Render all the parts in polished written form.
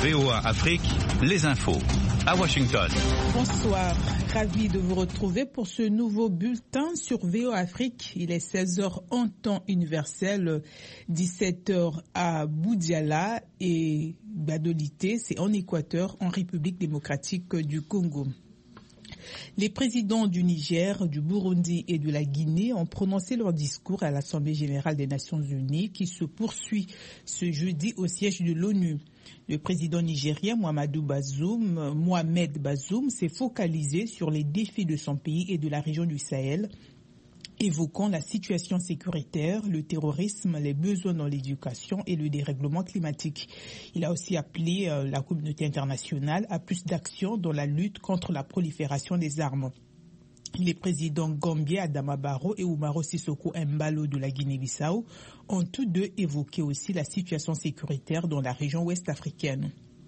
VOA Afrique, les infos. À Washington. Bonsoir, ravi de vous retrouver pour ce nouveau bulletin sur VOA Afrique. Il est 16h en temps universel, 17h à Boudiala et Badolité, c'est en Équateur, en République démocratique du Congo. Les présidents du Niger, du Burundi et de la Guinée ont prononcé leur discours à l'Assemblée générale des Nations unies qui se poursuit ce jeudi au siège de l'ONU. Le président nigérien Mohamed Bazoum s'est focalisé sur les défis de son pays et de la région du Sahel, évoquant la situation sécuritaire, le terrorisme, les besoins dans l'éducation et le dérèglement climatique. Il a aussi appelé la communauté internationale à plus d'action dans la lutte contre la prolifération des armes. Les présidents Gambier Adama Barrow et Umaro Sissoko Embalo de la Guinée-Bissau ont tous deux évoqué aussi la situation sécuritaire dans la région ouest africaine.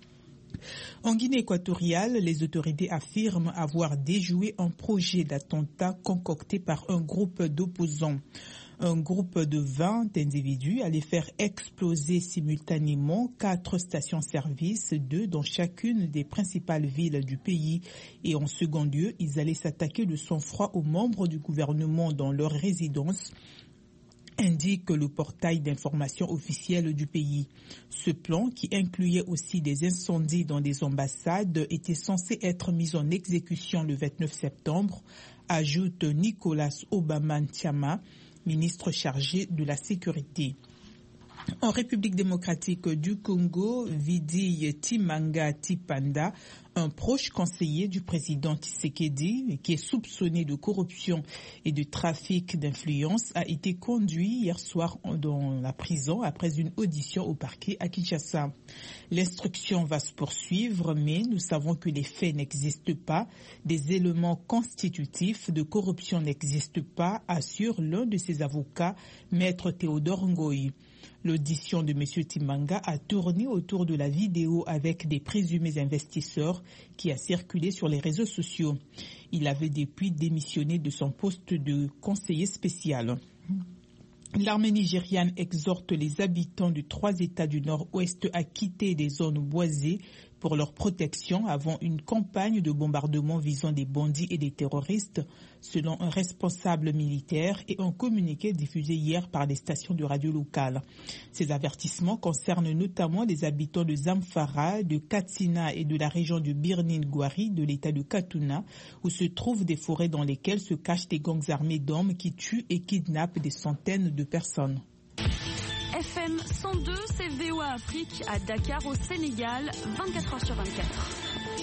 En Guinée équatoriale, les autorités affirment avoir déjoué un projet d'attentat concocté par un groupe d'opposants. Un groupe de 20 individus allait faire exploser simultanément 4 stations-service, 2 dans chacune des principales villes du pays. Et en second lieu, ils allaient s'attaquer de sang-froid aux membres du gouvernement dans leur résidence, indique le portail d'information officiel du pays. Ce plan, qui incluait aussi des incendies dans des ambassades, était censé être mis en exécution le 29 septembre, ajoute Nicolas Obama-Ntiama, ministre chargé de la sécurité. En République démocratique du Congo, Vidi Timanga Tipanda, un proche conseiller du président Tshisekedi, qui est soupçonné de corruption et de trafic d'influence, a été conduit hier soir dans la prison après une audition au parquet à Kinshasa. L'instruction va se poursuivre, mais nous savons que les faits n'existent pas. Des éléments constitutifs de corruption n'existent pas, assure l'un de ses avocats, Maître Théodore Ngoï. L'audition de M. Timanga a tourné autour de la vidéo avec des présumés investisseurs qui a circulé sur les réseaux sociaux. Il avait depuis démissionné de son poste de conseiller spécial. L'armée nigériane exhorte les habitants de 3 États du Nord-Ouest à quitter des zones boisées pour leur protection avant une campagne de bombardement visant des bandits et des terroristes, selon un responsable militaire et un communiqué diffusé hier par des stations de radio locales. Ces avertissements concernent notamment les habitants de Zamfara, de Katsina et de la région du Birnin-Gwari de l'État de Katuna, où se trouvent des forêts dans lesquelles se cachent des gangs armés d'hommes qui tuent et kidnappent des centaines de personnes. FM 102, c'est VOA Afrique à Dakar au Sénégal, 24h/24.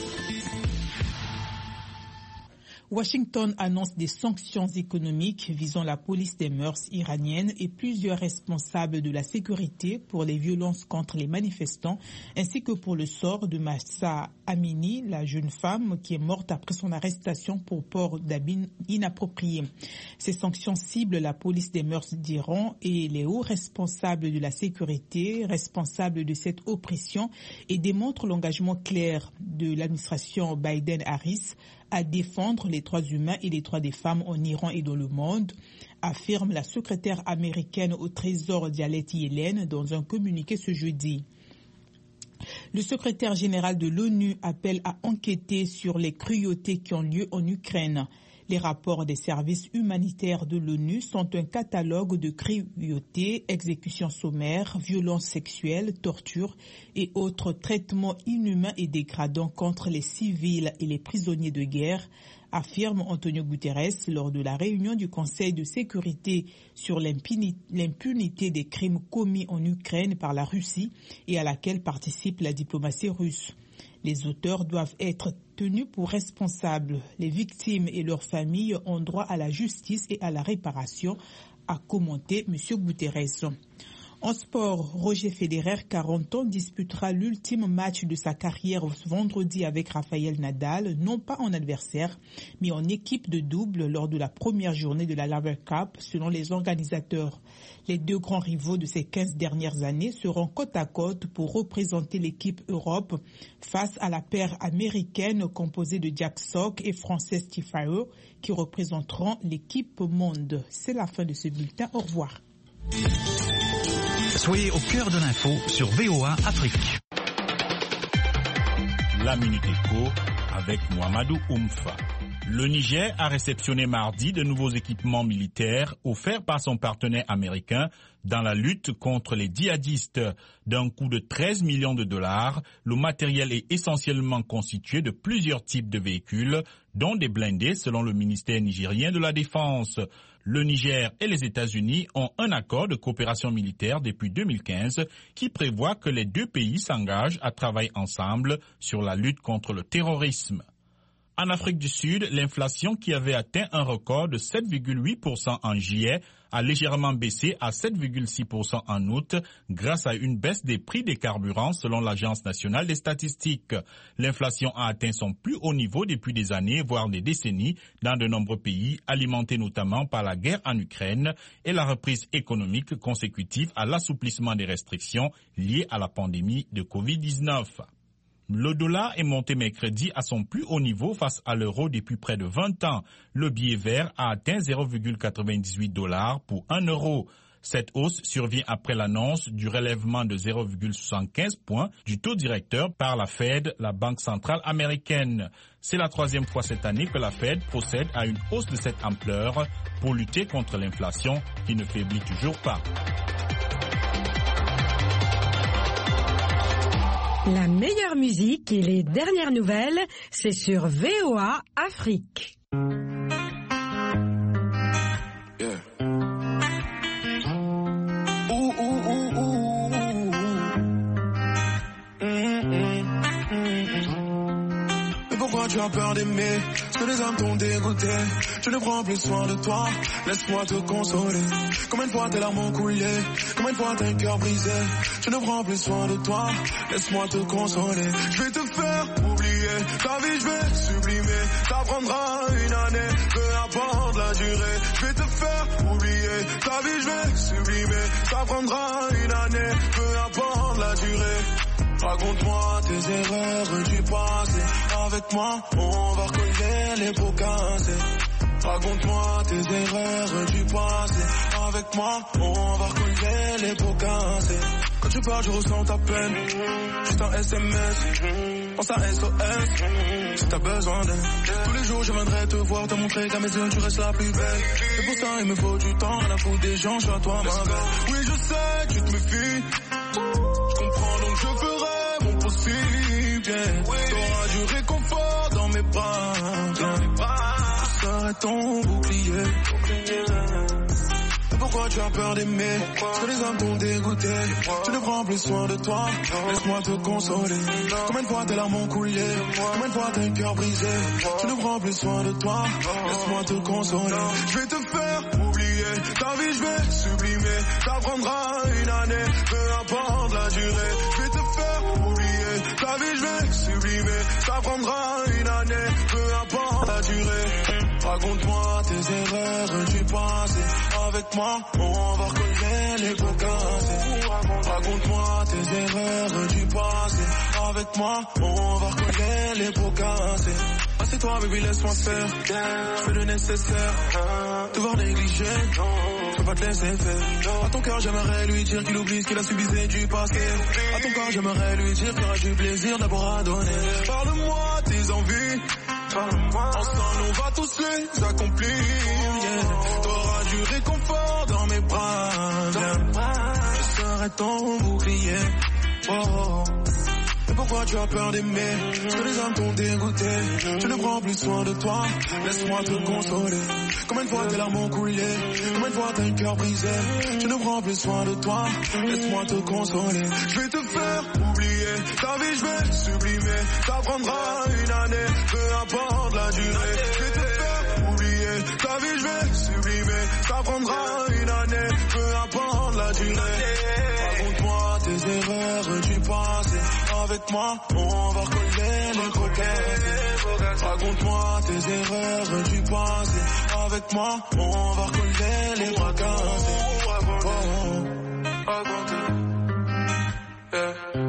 Washington annonce des sanctions économiques visant la police des mœurs iranienne et plusieurs responsables de la sécurité pour les violences contre les manifestants, ainsi que pour le sort de Mahsa Amini, la jeune femme qui est morte après son arrestation pour port d'habits inappropriés. Ces sanctions ciblent la police des mœurs d'Iran et les hauts responsables de la sécurité, responsables de cette oppression, et démontrent l'engagement clair de l'administration Biden-Harris à défendre les droits humains et les droits des femmes en Iran et dans le monde, affirme la secrétaire américaine au Trésor Janet Yellen dans un communiqué ce jeudi. Le secrétaire général de l'ONU appelle à enquêter sur les cruautés qui ont lieu en Ukraine. Les rapports des services humanitaires de l'ONU sont un catalogue de cruautés, exécutions sommaires, violences sexuelles, tortures et autres traitements inhumains et dégradants contre les civils et les prisonniers de guerre, affirme Antonio Guterres lors de la réunion du Conseil de sécurité sur l'impunité des crimes commis en Ukraine par la Russie et à laquelle participe la diplomatie russe. Les auteurs doivent être tenus pour responsables. Les victimes et leurs familles ont droit à la justice et à la réparation, a commenté M. Guterres. En sport, Roger Federer, 40 ans, disputera l'ultime match de sa carrière vendredi avec Rafael Nadal, non pas en adversaire, mais en équipe de double lors de la première journée de la Laver Cup, selon les organisateurs. Les deux grands rivaux de ces 15 dernières années seront côte à côte pour représenter l'équipe Europe face à la paire américaine composée de Jack Sock et Frances Tiafoe qui représenteront l'équipe monde. C'est la fin de ce bulletin. Au revoir. Soyez au cœur de l'info sur VOA Afrique. La Minute Éco avec Mohamedou Oumfa. Le Niger a réceptionné mardi de nouveaux équipements militaires offerts par son partenaire américain dans la lutte contre les djihadistes. D'un coût de 13 millions de dollars, le matériel est essentiellement constitué de plusieurs types de véhicules, dont des blindés selon le ministère nigérien de la Défense. Le Niger et les États-Unis ont un accord de coopération militaire depuis 2015 qui prévoit que les deux pays s'engagent à travailler ensemble sur la lutte contre le terrorisme. En Afrique du Sud, l'inflation qui avait atteint un record de 7,8% en juillet a légèrement baissé à 7,6% en août grâce à une baisse des prix des carburants selon l'Agence nationale des statistiques. L'inflation a atteint son plus haut niveau depuis des années, voire des décennies, dans de nombreux pays, alimentés notamment par la guerre en Ukraine et la reprise économique consécutive à l'assouplissement des restrictions liées à la pandémie de Covid-19. Le dollar est monté mercredi à son plus haut niveau face à l'euro depuis près de 20 ans. Le billet vert a atteint 0,98 $ pour 1 euro. Cette hausse survient après l'annonce du relèvement de 0,75 points du taux directeur par la Fed, la Banque centrale américaine. C'est la troisième fois cette année que la Fed procède à une hausse de cette ampleur pour lutter contre l'inflation qui ne faiblit toujours pas. La meilleure musique et les dernières nouvelles, c'est sur VOA Afrique. Yeah. Mais pourquoi tu as peur d'aimer? Ce que les hommes t'ont dégoûté. Je ne prends plus soin de toi, laisse-moi te consoler. Combien de fois tes larmes ont coulé? Combien de fois t'as un cœur brisé? Je ne prends plus soin de toi, laisse-moi te consoler. Je vais te faire oublier ta vie, je vais sublimer. Ça prendra une année, peu importe la durée. Je vais te faire oublier ta vie, je vais sublimer. Ça prendra une année, peu importe la durée. Raconte-moi tes erreurs du passé. Avec moi, on va recoller les pots cassés. Raconte-moi tes erreurs du passé. Avec moi, on va recoller les pots cassés. Quand tu parles, je ressens ta peine. Juste un SMS, pense à SOS. Si t'as besoin d'aide, tous les jours je viendrai te voir, te montrer qu'à mes yeux tu restes la plus belle. C'est pour ça il me faut du temps, la faute des gens, je suis à toi ma belle. Oui je sais, tu te méfies. Je comprends donc je ferai mon possible. Yeah. T'auras du réconfort dans mes bras. Je serai ton bouclier. Pourquoi tu as peur d'aimer? Parce que les hommes t'ont dégoûté. Je ne prends plus soin de toi, laisse-moi te consoler. Combien de fois tes larmes ont coulé? Combien de fois t'as un cœur brisé? Je ne prends plus soin de toi, laisse-moi te consoler. Je vais te faire oublier ta vie, je vais sublimer. Ça prendra une année, peu importe la durée. Je vais te faire oublier ta vie, je vais sublimer. Ça prendra une année, peu importe la durée. Raconte-moi tes erreurs du passé. Avec moi, on va recoller les pots cassés. Raconte-moi tes erreurs du passé. Avec moi, on va recoller les pots cassés. Assieds-toi, baby, laisse-moi faire. Je fais le nécessaire. Devoir négliger, je peux pas te laisser faire. À ton cœur, j'aimerais lui dire qu'il oublie ce qu'il a subi, c'est du passé. À ton cœur, j'aimerais lui dire qu'il aura du plaisir d'abord à donner. Parle-moi tes envies. Ensemble, on va tous les accomplir. Yeah. T'auras du réconfort dans mes bras. Je serai ton bouclier. Oh. Et pourquoi tu as peur d'aimer? Parce que les hommes t'ont dégoûté. Je ne prends plus soin de toi, laisse-moi te consoler. Combien de fois tes larmes ont coulé? Combien de fois t'as un cœur brisé? Je ne prends plus soin de toi, laisse-moi te consoler. Je vais te faire oublier ta vie, je vais sublimer. Ça prendra une année, peu importe la durée. Je vais te faire oublier ta vie, je vais sublimer. Ça prendra une année, peu importe la durée. Raconte-moi tes erreurs du passé. Avec moi, on va recoller les pots cassés. Raconte-moi tes erreurs du passé. Avec moi, on va recoller les pots cassés.